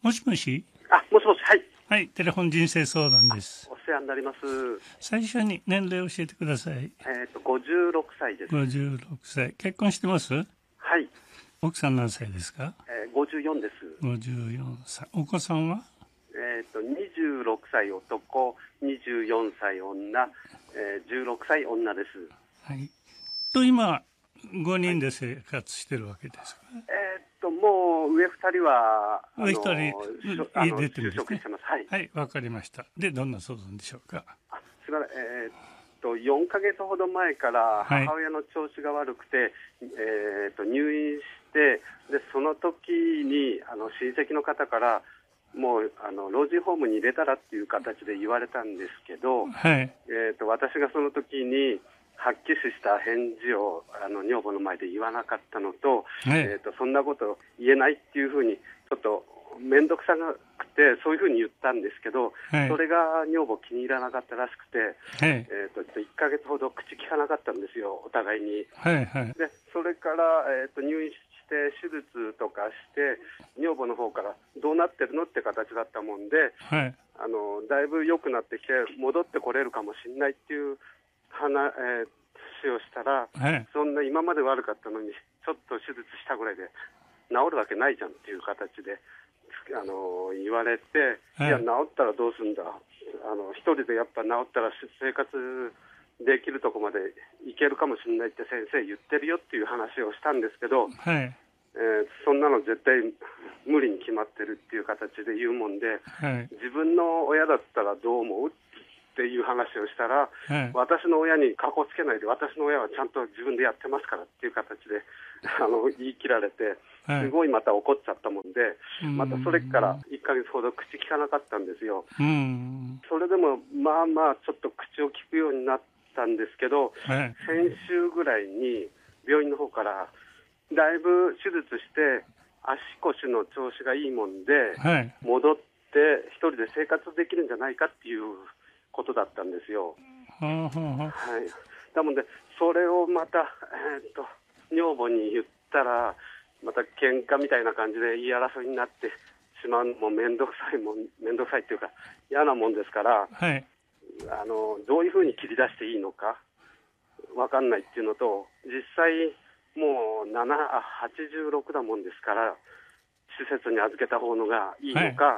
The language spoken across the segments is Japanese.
もしもし。 もしもし、はい。 はい、テレフォン人生相談です。 お世話になります。 最初に年齢を教えてください。 56歳です。 56歳。結婚してます？ はい。 奥さん何歳ですか 54です。 54歳。お子さんは 26歳男、24歳女、16歳女です。 はい。と今、5人で生活してるわけですか？ もう上2人は、 上1人出てるんですね。 就職してます。はい。 はい、わかりました。で、どんな相談でしょうか？ すみません。4ヶ月ほど前から母親の調子が悪くて、入院して、でその時に親戚の方からもう老人ホームに入れたらっていう形で言われたんですけど、 はい。 私がその時に発揮した返事を女房の前で言わなかったのと、 はい。 そんなこと言えないっていうふうにちょっと面倒くさくてそういうふうに言ったんですけど、 はい。 それが女房気に入らなかったらしくて、 はい。 1ヶ月ほど口聞かなかったんですよ、お互いに。 はいはい。 でそれから、入院して手術とかして女房の方からどうなってるのって形だったもんで、 はい。 だいぶ良くなってきて戻ってこれるかもしれないっていう話をしたら、 はい。 そんな今まで悪かったのにちょっと手術したぐらいで治るわけないじゃんっていう形で言われて、 はい、 いや治ったらどうすんだ、一人でやっぱ治ったら生活できるとこまでいけるかもしれないって先生言ってるよっていう話をしたんですけど、 はい。 そんなの絶対無理に決まってるっていう形で言うもんで、 はい。 自分の親だったらどう思うっていう話をしたら、 はい。 私の親にかこつけないで、私の親はちゃんと自分でやってますからっていう形で言い切られて、すごいまた怒っちゃったもんで、またそれから1ヶ月ほど口聞かなかったんですよ。それでもまあまあちょっと口を聞くようになったんですけど、 はい、 先週ぐらいに病院の方からだいぶ手術して足腰の調子がいいもんで、 はい、 戻って一人で生活できるんじゃないかっていうことだったんですよ。はい。なのでそれをまた、女房に言ったらまた喧嘩みたいな感じで言い争いになってしまうのも面倒くさいっていうか嫌なもんですから、 はい、 どういうふうに切り出していいのか分かんないっていうのと、実際もう86だもんですから施設に預けた方のがいいのか、はい、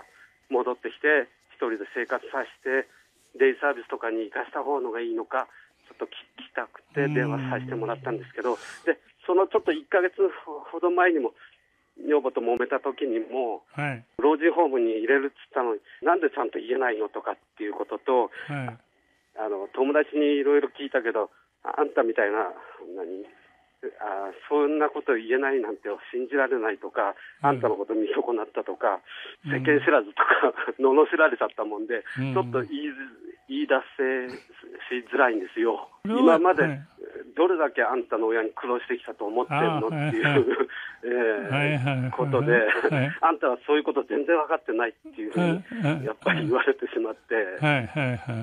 戻ってきて一人で生活させてデイサービスとかに行かした方のがいいのかちょっと聞きたくて電話させてもらったんですけど、でそのちょっと1ヶ月ほど前にも女房と揉めた時にも、はい、老人ホームに入れるっつったのになんでちゃんと言えないのとかっていうことと、はい、友達にいろいろ聞いたけどあんたみたいなそんなこと言えないなんて信じられないとか、あんたのこと見損なったとか、世間知らずとか罵られちゃったもんで、ちょっと言い出せしづらいんですよ。今までどれだけあんたの親に苦労してきたと思ってるのっていうことで、あんたはそういうこと全然分かってないっていうふうにやっぱり言われてしまって、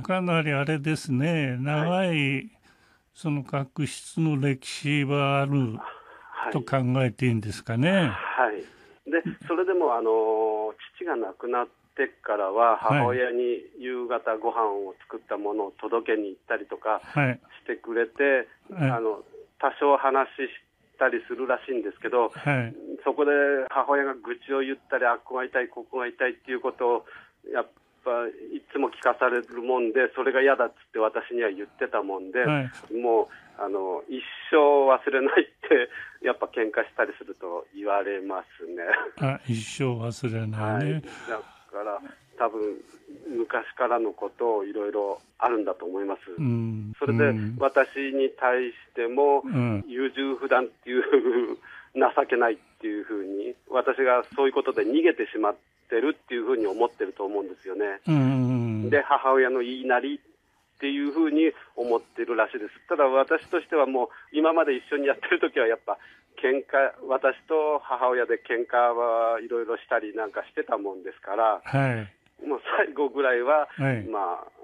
かなりあれですね、長いその確執の歴史はあると考えていいんですかね。 はい。でそれでも父が亡くなってからは母親に夕方ご飯を作ったものを届けに行ったりとかしてくれて、多少話したりするらしいんですけど、そこで母親が愚痴を言ったりあっこが痛いここが痛いっていうことをやっぱいつも聞かされるもんで、それが嫌だっつって私には言ってたもんで、もう一生忘れないってやっぱ喧嘩したりすると言われますね。 一生忘れないね。 だから多分昔からのことをいろいろあるんだと思います。それで私に対しても優柔不断っていう情けないっていうふうに、私がそういうことで逃げてしまってるっていうふうに思ってると思うんですよね。で母親の言いなりっていうふうに思ってるらしいです。ただ私としてはもう今まで一緒にやってる時はやっぱ喧嘩、私と母親で喧嘩はいろいろしたりなんかしてたもんですから、もう最後ぐらいは、まあ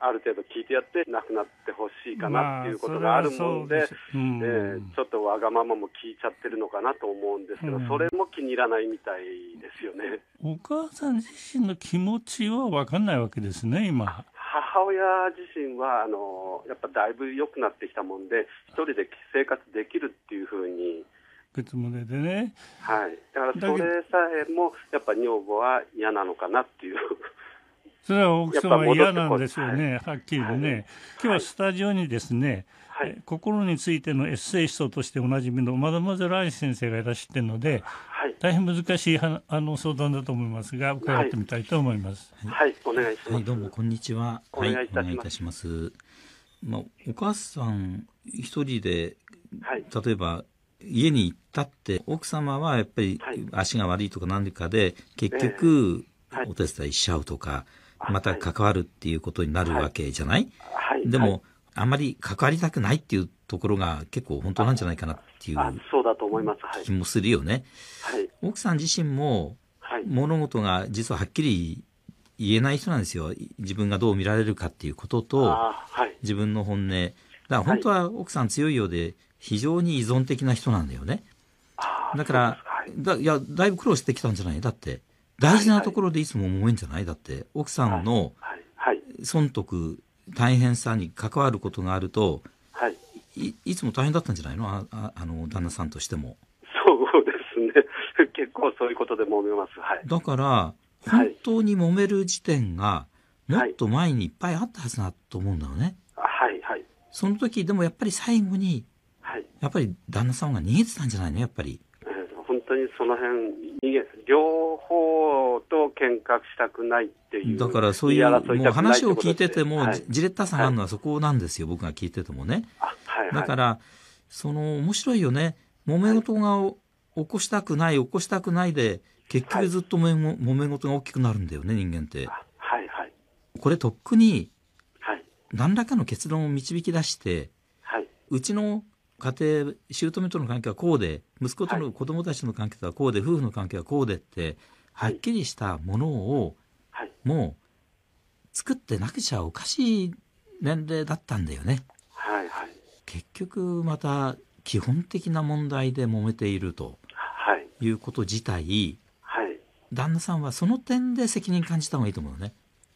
ある程度聞いてやって亡くなってほしいかなっていうことがあるもんで、ちょっとわがままも聞いちゃってるのかなと思うんですけど、それも気に入らないみたいですよね。 お母さん自身の気持ちは分かんないわけですね、今。 母親自身はやっぱだいぶ良くなってきたもんで、一人で生活できるっていうふうに、 別胸でね。 はい、だからそれさえもやっぱ女房は嫌なのかなっていう。 それは奥様は嫌なんですよね、はっきりね、はい、今日はスタジオにですね、はい、心についてのエッセイストとしておなじみのマダモゼル・アイ先生がいらっしゃっているので、はい、大変難しい相談だと思いますが伺ってみたいと思います。 はい、お願いします。 はい、どうもこんにちは。 お願いいたします。お母さん一人で、例えば家に行ったって奥様はやっぱり足が悪いとか何かで結局お手伝いしちゃうとか、また関わるっていうことになるわけじゃない？でも、あんまり関わりたくないっていうところが結構本当なんじゃないかなっていうそうだと思います。 気もするよね。奥さん自身も物事が実ははっきり言えない人なんですよ。自分がどう見られるかっていうことと自分の本音だから本当は奥さん強いようで非常に依存的な人なんだよね。だからだいぶ苦労してきたんじゃない？だって大事なところでいつも思えんじゃない？だって奥さんの損得大変さに関わることがあると、いつも大変だったんじゃないの？旦那さんとしても。 そうですね。結構そういうことで揉めます。 だから本当に揉める時点がもっと前にいっぱいあったはずだと思うんだよね。その時でもやっぱり最後に、やっぱり旦那さんが逃げてたんじゃないの？やっぱり。 本当にその辺両方と喧嘩したくないっていう。 だからそういうもう話を聞いてても、じれったさがあるのはそこなんですよ、僕が聞いててもね。だから面白いよね。揉め事が起こしたくないで結局ずっと揉め事が大きくなるんだよね、人間って。これとっくに何らかの結論を導き出して、うちの家庭姑との関係はこうで、息子との子供たちの関係はこうで、夫婦の関係はこうでってはっきりしたものをもう作ってなくちゃおかしい年齢だったんだよね。結局また基本的な問題で揉めているということ自体、旦那さんはその点で責任感じた方がいいと思うね。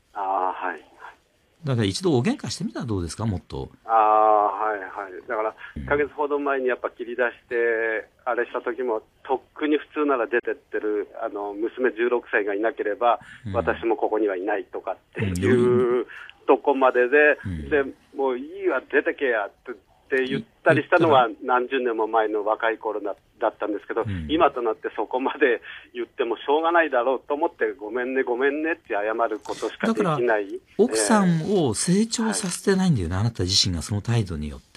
だから一度お喧嘩してみたらどうですか？もっと。 だから1ヶ月ほど前にやっぱ切り出してあれした時も、とっくに普通なら出てってる娘16歳がいなければ、私もここにはいないとかっていうとこまでで、もういいわ出てけやって言ったりしたのは何十年も前の若い頃だったんですけど、今となってそこまで言ってもしょうがないだろうと思って、ごめんねって謝ることしかできない。だから奥さんを成長させてないんだよね、あなた自身がその態度によって。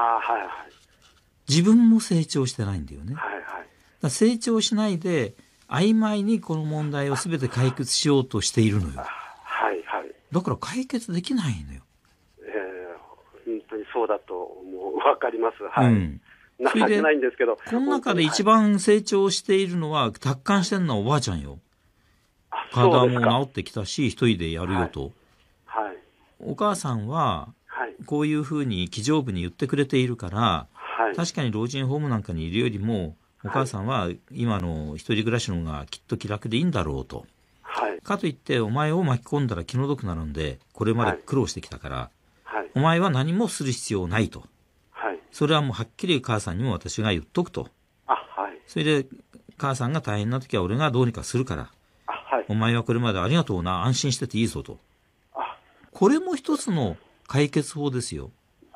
自分も成長してないんだよね。だから成長しないで曖昧にこの問題を全て解決しようとしているのよ。だから解決できないのよ。 本当にそうだと分かります。情けないんですけど、 この中で一番成長しているのは、達観してるのはおばあちゃんよ。体も治ってきたし一人でやるよと。お母さんはこういうふうに気丈部に言ってくれているから、確かに老人ホームなんかにいるよりもお母さんは今の一人暮らしの方がきっと気楽でいいんだろうと。かといってお前を巻き込んだら気の毒なので、これまで苦労してきたから、お前は何もする必要ないと。それはもうはっきり母さんにも私が言っとくと。それで母さんが大変な時は俺がどうにかするから、お前はこれまでありがとうな、安心してていいぞと。これも一つの解決法ですよ。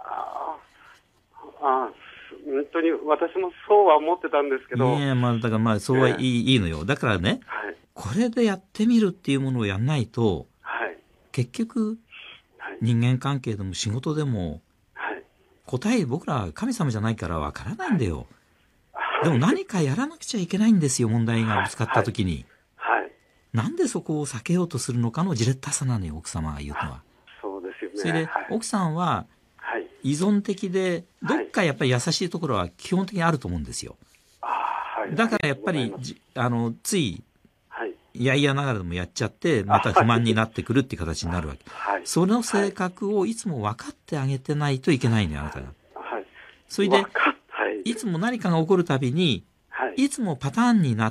本当に私もそうは思ってたんですけど。 だからそうはいいのよ。だからね、これでやってみるっていうものをやんないと、結局人間関係でも仕事でも、答え僕ら神様じゃないからわからないんだよ。でも何かやらなくちゃいけないんですよ、問題がぶつかった時に。なんでそこを避けようとするのかのじれったさなのよ、奥様が言うのは。 そうですよね。 それで奥さんは依存的で、どっかやっぱり優しいところは基本的にあると思うんですよ。だからやっぱりついいやいやながらでもやっちゃって、また不満になってくるっていう形になるわけ。 はい、 その性格をいつも分かってあげてないといけないのよ、あなたが。 はい、 それで、 はい、 いつも何かが起こるたびに、 はい、 いつもパターンになって、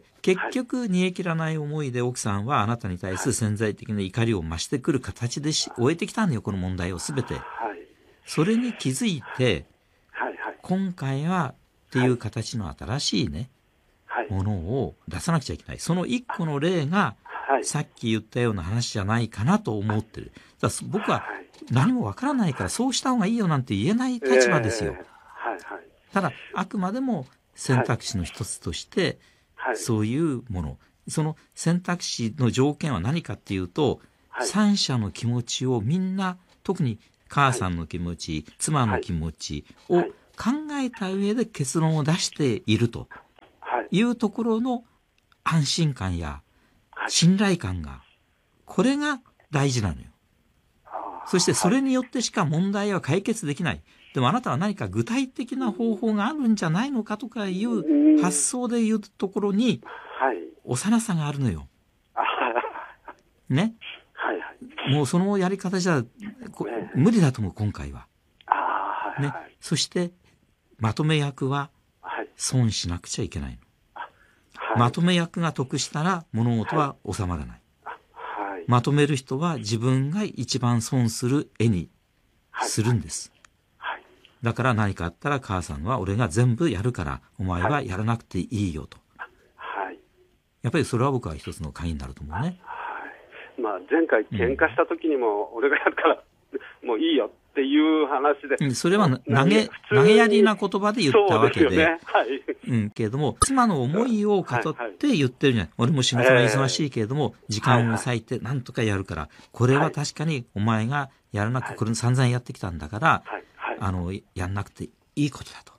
結局煮え切らない思いで奥さんはあなたに対する潜在的な怒りを増してくる形で終えてきたんだよ、この問題をすべて。 はい、 それに気づいて、 はい、はい、 今回はっていう形の新しいね、 はい、 ものを出さなくちゃいけない。その一個の例が、 はい、 さっき言ったような話じゃないかなと思ってる。だから僕は何もわからないからそうした方がいいよなんて言えない立場ですよ。 はい、はい、 ただ、あくまでも選択肢の一つとして、 はい、 そういうもの。その選択肢の条件は何かっていうと、 はい、 三者の気持ちをみんな、特に母さんの気持ち、妻の気持ちを考えた上で結論を出しているというところの安心感や信頼感が、これが大事なのよ。そしてそれによってしか問題は解決できない。でもあなたは何か具体的な方法があるんじゃないのかとかいう発想でいうところに幼さがあるのよ。ね。もうそのやり方じゃ無理だと思う、今回は。ね。そしてまとめ役は損しなくちゃいけないの。まとめ役が得したら物事は収まらない。まとめる人は自分が一番損する絵にするんです。だから何かあったら母さんは俺が全部やるからお前はやらなくていいよと。やっぱりそれは僕は一つの鍵になると思うね。 まあ、前回喧嘩した時にも俺がやるからもういいよっていう話で。 それは投げやりな言葉で言ったわけで。 そうですよね。はい。 けれども、妻の思いを語って言ってるじゃない。俺も仕事が忙しいけれども、時間を割いて何とかやるから、これは確かにお前がやらなく、これ散々やってきたんだから、やんなくていいことだと。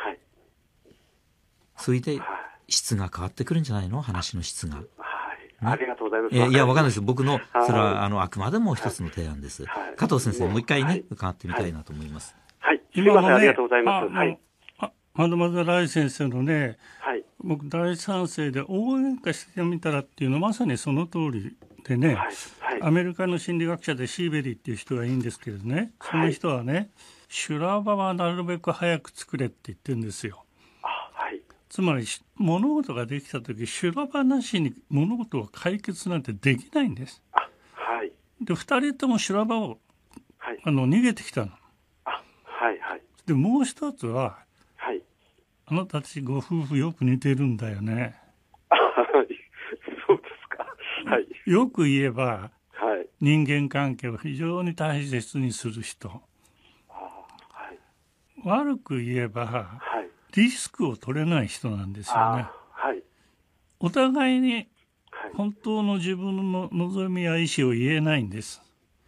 それで、質が変わってくるんじゃないの？話の質が。 ありがとうございます。 いや、わかんないです。僕の、それは、あくまでも一つの提案です。加藤先生、もう一回ね、伺ってみたいなと思います。 はい。すみません、ありがとうございます。はい。 まだまだライ先生のね、僕大賛成で大喧嘩してみたらっていうのはまさにその通りでね、アメリカの心理学者でシーベリーっていう人がいいんですけどね、その人はね、修羅場はなるべく早く作れって言ってるんですよ。つまり物事ができた時修羅場なしに物事を解決なんてできないんです。で2人とも修羅場を、逃げてきたの。でもう一つは、あなたたちご夫婦よく似てるんだよね。 そうですか。 よく言えば、人間関係を非常に大切にする人。悪く言えば、リスクを取れない人なんですよね。お互いに本当の自分の望みや意思を言えないんです。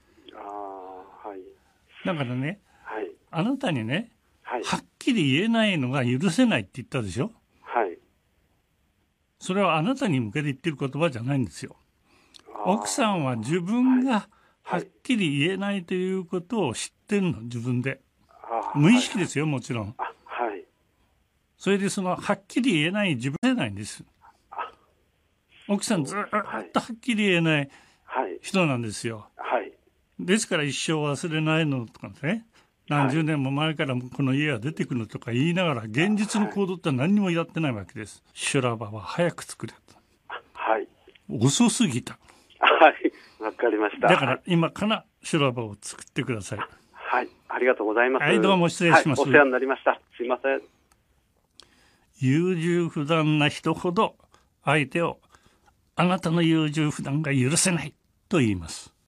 だからね、あなたにね、はっきり言えないのが許せないって言ったでしょ。それはあなたに向けて言ってる言葉じゃないんですよ。奥さんは自分がはっきり言えないということを知ってるの、自分で。無意識ですよ、もちろん。それでそのはっきり言えない自分じゃないんです。奥さんずっとはっきり言えない人なんですよ。ですから一生忘れないのとかね、何十年も前からこの家は出てくるとか言いながら現実の行動って何にもやってないわけです。修羅場は早く作れと。遅すぎた。 わかりました。 だから今から修羅場を作ってください。 ありがとうございます。 どうも失礼します。 お世話になりました。すいません。 優柔不断な人ほど相手をあなたの優柔不断が許せないと言います。